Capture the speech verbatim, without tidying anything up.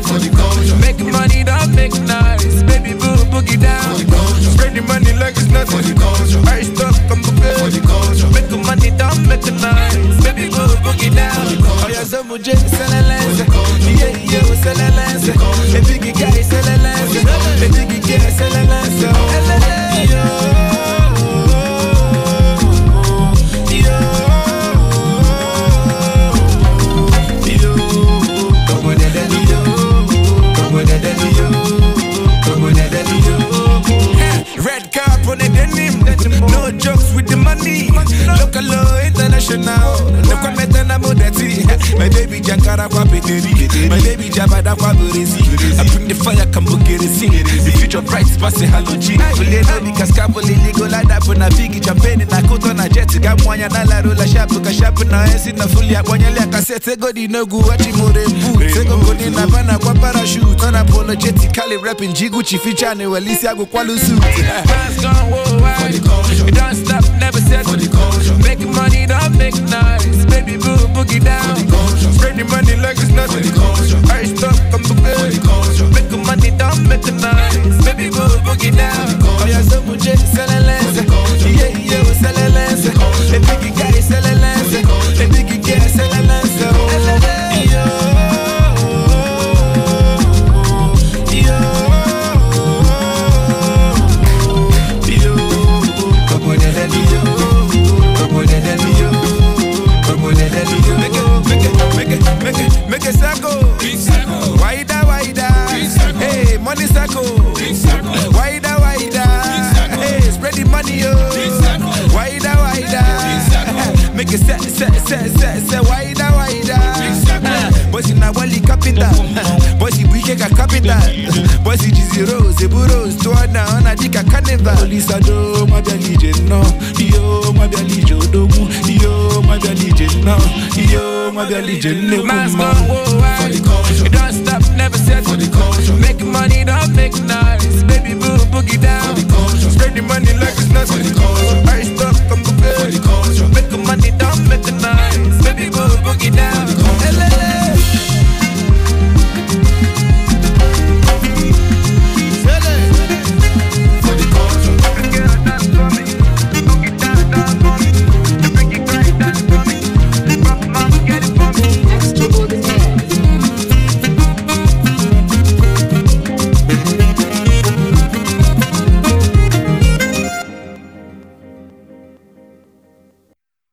not for the culture. Make money, don't make noise. Baby boo, boogie down. For the culture. Spread the money like it's not for the culture. I stop, come for the culture. Make money, don't make noise. Baby boo, boogie down. Oh yeah, so much sell a lens. Yeah, yeah, sell a lens. A biggie guy sell a lens. A biggie guy sell a lens. Yo. Red carp on the denim, no jokes with the money. Local law, international. No comment on modernity. My baby Jankara Kwapeteri, my baby Jabada Kwaburisi. I bring the fire, come book it, sing it. The future bright, passing halogen. Fulena because Capoli legal like that for Navigi, champagne, and I coat on a jet. Got one Yanala Rola Shapuka Shapuna, and sit in a fully at one like I said, Segodi no go watching more than food. Sego in Havana, what parachute, unapologetically rapping Jiguchi feature, and Alicia go Kualu suit. Fast gone worldwide. We don't stop, never said for the culture. Make money, don't make noise. Baby boo, boogie down. Spread the money like it's not for the culture. I stop, come for the culture. Make money, don't make noise. Baby boo, boogie down. Oh yeah, so much sell a lens. Yeah, yeah, we sell a lens. A biggie guy sell a lens. A biggie guy sell a lens. Yo. Make a circle, wider, wider. Hey, money circle, wider, wider. Hey, spread the money, yo. Wider, wider. Make a set, set, set, set, set, wider, wider. Boys in a wally capital, boys in weekend capital, boys in zero, zeburos, to a down, a dick a carnival. Lisa do, my legion, no. Yo, my legion, do. Yo, my legion, no. Yo, my legion, no. Mask on, whoa,